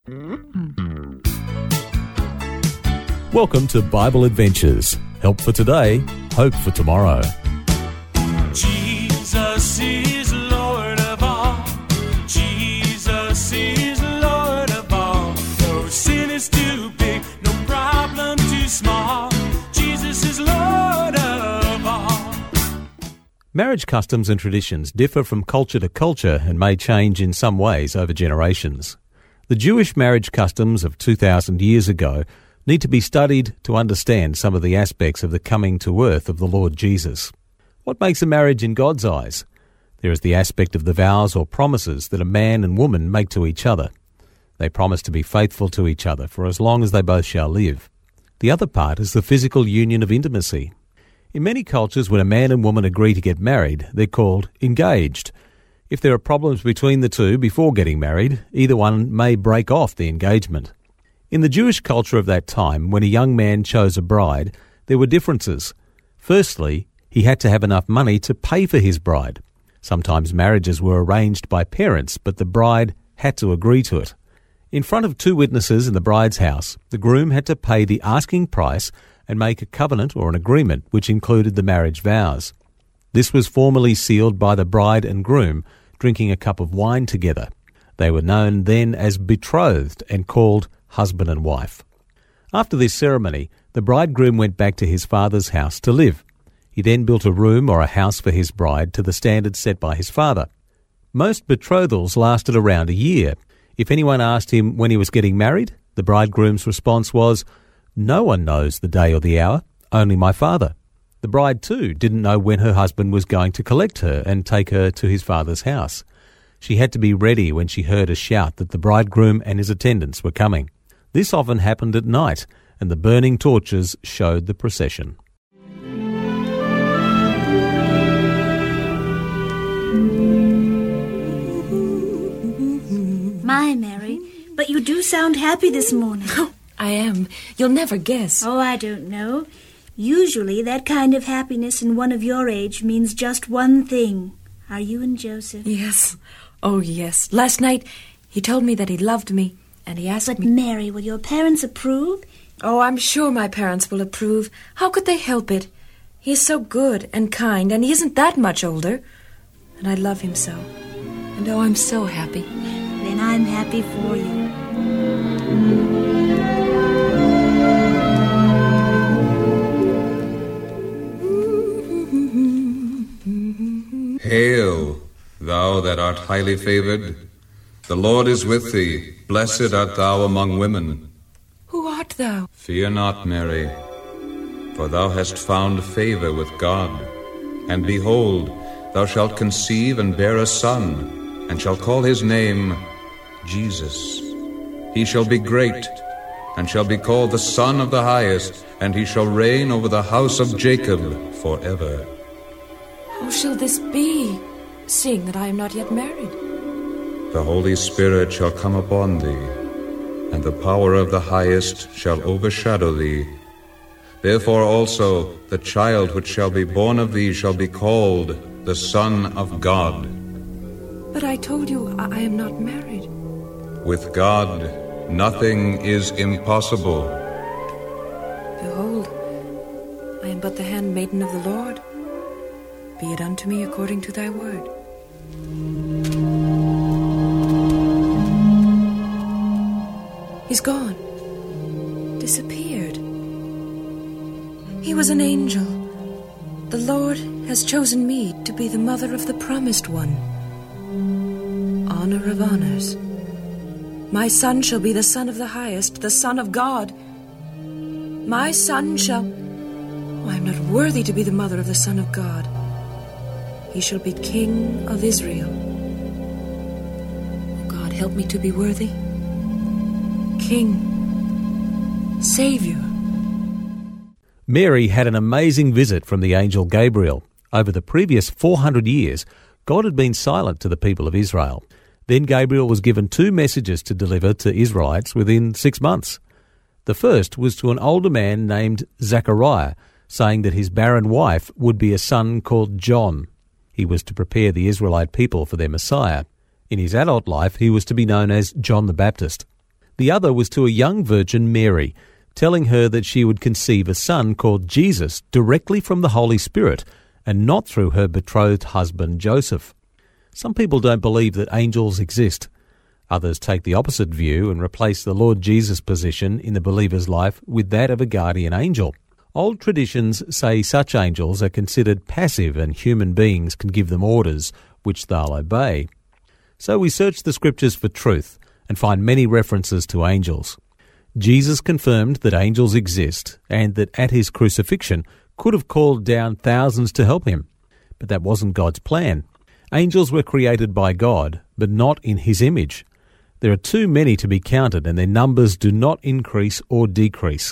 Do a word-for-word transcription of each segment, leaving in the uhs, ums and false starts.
Welcome to Bible Adventures. Help for today, hope for tomorrow. Jesus is Lord of all. Jesus is Lord of all. No sin is too big, no problem too small. Jesus is Lord of all. Marriage customs and traditions differ from culture to culture and may change in some ways over generations. The Jewish marriage customs of two thousand years ago need to be studied to understand some of the aspects of the coming to earth of the Lord Jesus. What makes a marriage in God's eyes? There is the aspect of the vows or promises that a man and woman make to each other. They promise to be faithful to each other for as long as they both shall live. The other part is the physical union of intimacy. In many cultures, when a man and woman agree to get married, they're called engaged. If there are problems between the two before getting married, either one may break off the engagement. In the Jewish culture of that time, when a young man chose a bride, there were differences. Firstly, he had to have enough money to pay for his bride. Sometimes marriages were arranged by parents, but the bride had to agree to it. In front of two witnesses in the bride's house, the groom had to pay the asking price and make a covenant or an agreement which included the marriage vows. This was formally sealed by the bride and groom drinking a cup of wine together. They were known then as betrothed and called husband and wife. After this ceremony, the bridegroom went back to his father's house to live. He then built a room or a house for his bride to the standards set by his father. Most betrothals lasted around a year. If anyone asked him when he was getting married, the bridegroom's response was, "No one knows the day or the hour, only my father." The bride too didn't know when her husband was going to collect her and take her to his father's house. She had to be ready when she heard a shout that the bridegroom and his attendants were coming. This often happened at night, and the burning torches showed the procession. My, Mary, but you do sound happy this morning. I am. You'll never guess. Oh, I don't know. Usually that kind of happiness in one of your age means just one thing. Are you and Joseph? Yes. Oh, yes. Last night he told me that he loved me, and he asked but me... But, Mary, will your parents approve? Oh, I'm sure my parents will approve. How could they help it? He is so good and kind, and he isn't that much older. And I love him so. And oh, I'm so happy. Then I'm happy for you. Hail, thou that art highly favored. The Lord is with thee. Blessed art thou among women. Who art thou? Fear not, Mary, for thou hast found favor with God. And behold, thou shalt conceive and bear a son, and shall call his name Jesus. He shall be great, and shall be called the Son of the Highest, and he shall reign over the house of Jacob forever. How shall this be, seeing that I am not yet married? The Holy Spirit shall come upon thee, and the power of the Highest shall overshadow thee. Therefore also the child which shall be born of thee shall be called the Son of God. But I told you I am not married. With God, nothing is impossible. Behold, I am but the handmaiden of the Lord. Be it unto me according to thy word. He's gone. Disappeared. He was an angel. The Lord has chosen me to be the mother of the promised one. Honor of honors. My son shall be the Son of the Highest, the Son of God. My son shall... Oh, I am not worthy to be the mother of the Son of God. He shall be King of Israel. Oh, God, help me to be worthy. King, Savior. Mary had an amazing visit from the angel Gabriel. Over the previous four hundred years, God had been silent to the people of Israel. Then Gabriel was given two messages to deliver to Israelites within six months. The first was to an older man named Zechariah, saying that his barren wife would be a son called John. He was to prepare the Israelite people for their Messiah. In his adult life, he was to be known as John the Baptist. The other was to a young virgin, Mary, telling her that she would conceive a son called Jesus directly from the Holy Spirit and not through her betrothed husband Joseph. Some people don't believe that angels exist. Others take the opposite view and replace the Lord Jesus' position in the believer's life with that of a guardian angel. Old traditions say such angels are considered passive and human beings can give them orders which they'll obey. So we search the scriptures for truth and find many references to angels. Jesus confirmed that angels exist and that at his crucifixion could have called down thousands to help him. But that wasn't God's plan. Angels were created by God, but not in his image. There are too many to be counted, and their numbers do not increase or decrease.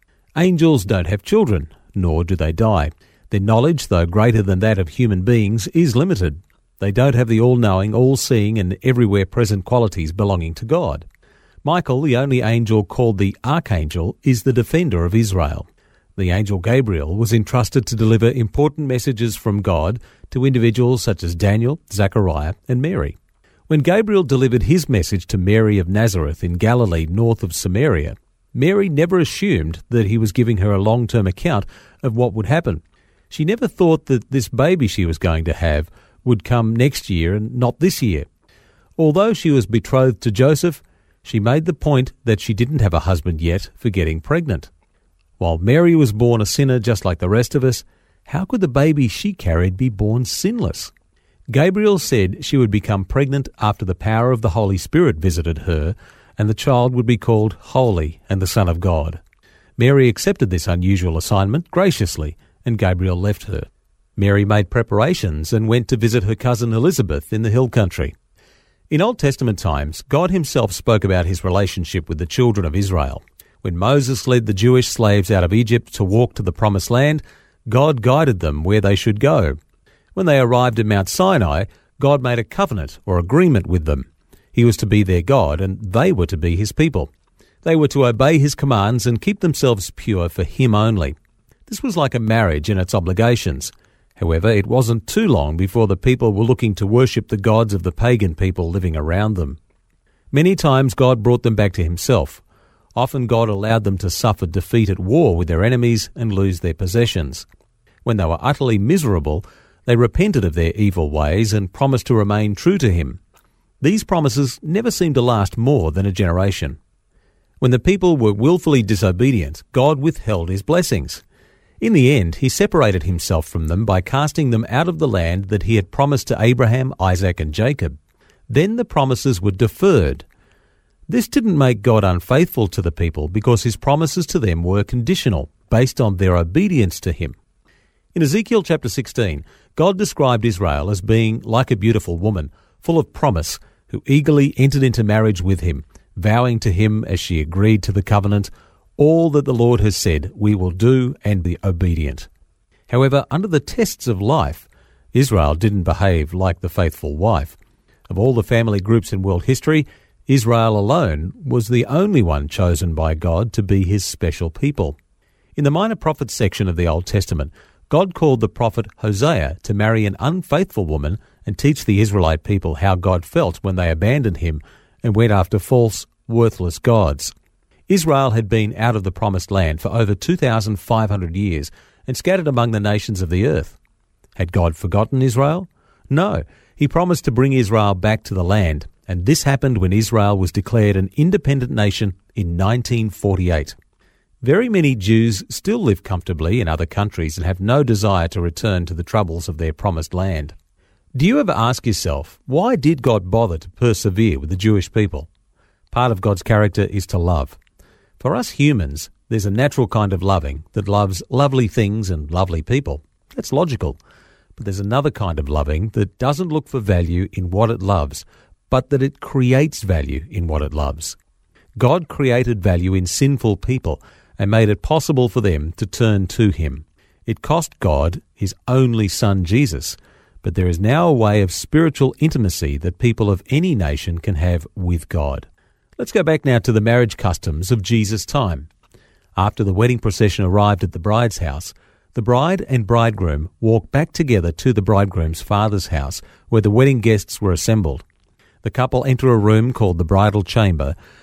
Angels don't have children, nor do they die. Their knowledge, though greater than that of human beings, is limited. They don't have the all-knowing, all-seeing, and everywhere present qualities belonging to God. Michael, the only angel called the Archangel, is the defender of Israel. The angel Gabriel was entrusted to deliver important messages from God to individuals such as Daniel, Zechariah, and Mary. When Gabriel delivered his message to Mary of Nazareth in Galilee north of Samaria, Mary never assumed that he was giving her a long-term account of what would happen. She never thought that this baby she was going to have would come next year and not this year. Although she was betrothed to Joseph, she made the point that she didn't have a husband yet for getting pregnant. While Mary was born a sinner just like the rest of us, how could the baby she carried be born sinless? Gabriel said she would become pregnant after the power of the Holy Spirit visited her, and the child would be called Holy and the Son of God. Mary accepted this unusual assignment graciously, and Gabriel left her. Mary made preparations and went to visit her cousin Elizabeth in the hill country. In Old Testament times, God himself spoke about his relationship with the children of Israel. When Moses led the Jewish slaves out of Egypt to walk to the Promised Land, God guided them where they should go. When they arrived at Mount Sinai, God made a covenant or agreement with them. He was to be their God, and they were to be his people. They were to obey his commands and keep themselves pure for him only. This was like a marriage in its obligations. However, it wasn't too long before the people were looking to worship the gods of the pagan people living around them. Many times God brought them back to himself. Often God allowed them to suffer defeat at war with their enemies and lose their possessions. When they were utterly miserable, they repented of their evil ways and promised to remain true to him. These promises never seemed to last more than a generation. When the people were willfully disobedient, God withheld his blessings. In the end, he separated himself from them by casting them out of the land that he had promised to Abraham, Isaac, and Jacob. Then the promises were deferred. This didn't make God unfaithful to the people because his promises to them were conditional, based on their obedience to him. In Ezekiel chapter sixteen, God described Israel as being like a beautiful woman, full of promise, who eagerly entered into marriage with him, vowing to him as she agreed to the covenant, all that the Lord has said we will do and be obedient. However, under the tests of life, Israel didn't behave like the faithful wife. Of all the family groups in world history, Israel alone was the only one chosen by God to be his special people. In the Minor Prophets section of the Old Testament, God called the prophet Hosea to marry an unfaithful woman and teach the Israelite people how God felt when they abandoned him and went after false, worthless gods. Israel had been out of the Promised Land for over two thousand five hundred years and scattered among the nations of the earth. Had God forgotten Israel? No, he promised to bring Israel back to the land, and this happened when Israel was declared an independent nation in nineteen forty-eight. Very many Jews still live comfortably in other countries and have no desire to return to the troubles of their promised land. Do you ever ask yourself, why did God bother to persevere with the Jewish people? Part of God's character is to love. For us humans, there's a natural kind of loving that loves lovely things and lovely people. That's logical. But there's another kind of loving that doesn't look for value in what it loves, but that it creates value in what it loves. God created value in sinful people and made it possible for them to turn to him. It cost God his only Son, Jesus, but there is now a way of spiritual intimacy that people of any nation can have with God. Let's go back now to the marriage customs of Jesus' time. After the wedding procession arrived at the bride's house, the bride and bridegroom walked back together to the bridegroom's father's house, where the wedding guests were assembled. The couple enter a room called the bridal chamber,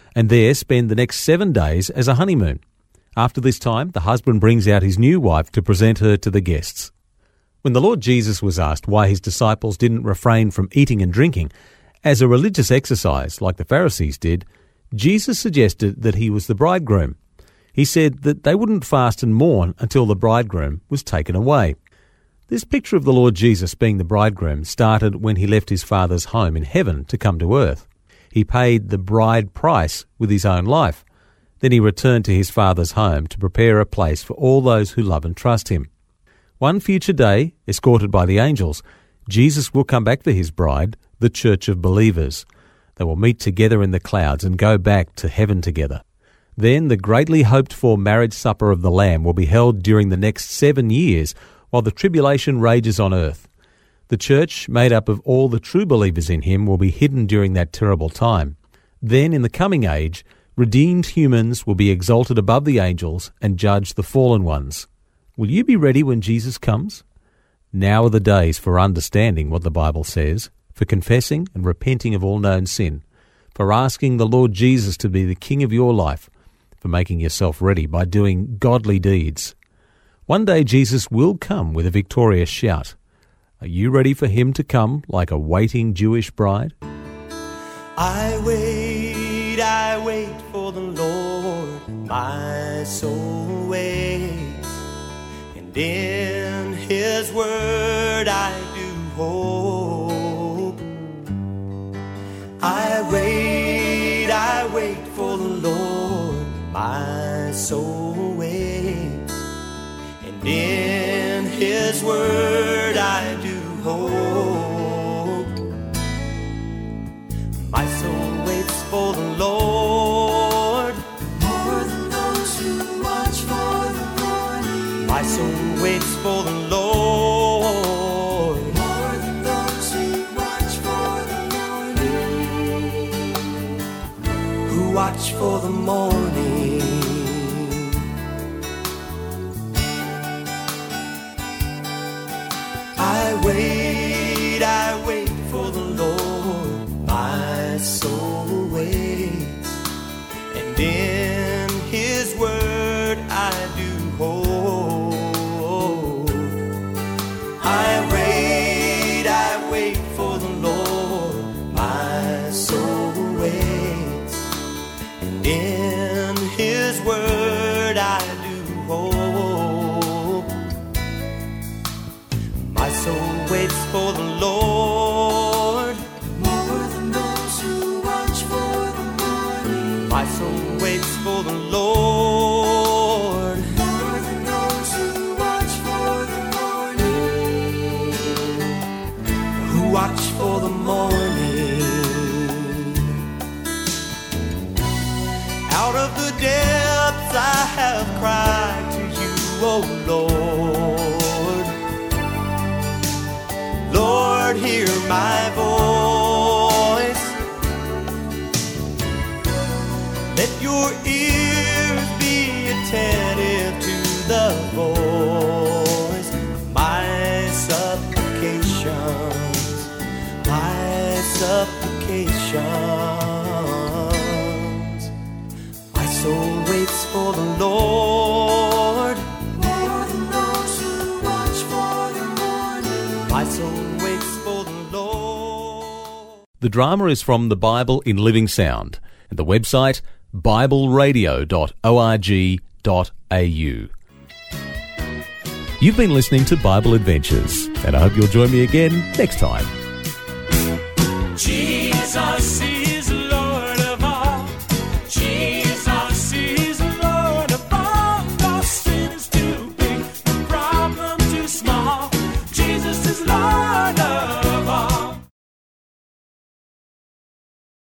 and there spend the next seven days as a honeymoon. After this time, the husband brings out his new wife to present her to the guests. When the Lord Jesus was asked why his disciples didn't refrain from eating and drinking as a religious exercise like the Pharisees did, Jesus suggested that he was the bridegroom. He said that they wouldn't fast and mourn until the bridegroom was taken away. This picture of the Lord Jesus being the bridegroom started when he left his Father's home in heaven to come to earth. He paid the bride price with his own life. Then he returned to his Father's home to prepare a place for all those who love and trust him. One future day, escorted by the angels, Jesus will come back for his bride, the church of believers. They will meet together in the clouds and go back to heaven together. Then the greatly hoped-for marriage supper of the Lamb will be held during the next seven years while the tribulation rages on earth. The church, made up of all the true believers in him, will be hidden during that terrible time. Then, in the coming age, redeemed humans will be exalted above the angels and judge the fallen ones. Will you be ready when Jesus comes? Now are the days for understanding what the Bible says, for confessing and repenting of all known sin, for asking the Lord Jesus to be the King of your life, for making yourself ready by doing godly deeds. One day Jesus will come with a victorious shout. Are you ready for him to come like a waiting Jewish bride? I wait, I wait for the Lord, my soul waits, and in his word I do hope. I wait, I wait for the Lord, my soul waits, and in his word I do hope. My soul waits for the Lord, more than those who watch for the morning. My soul waits for the Lord, more than those who watch for the morning. Who watch for the morning. I wait, I wait for the Lord, my soul waits, and in his word I do hope. I wait, I wait for the Lord, my soul waits, and in his word I do hope. My soul waits for the Lord, more than those who watch for the morning. My soul waits for the Lord, more than those who watch for the morning. Who watch for the morning. Out of the depths I have cried to you, O Lord. Lord, hear my voice. Let your ears be attentive to the voice of my supplications, my supplications. My soul waits for the Lord, more than those who watch for the morning. My soul waits for the Lord. The drama is from the Bible in Living Sound and the website bible radio dot org dot a u. You've been listening to Bible Adventures, and I hope you'll join me again next time. Jesus is Lord of all. Jesus is Lord of all. No sin is too big, no problem too small. Jesus is Lord of all.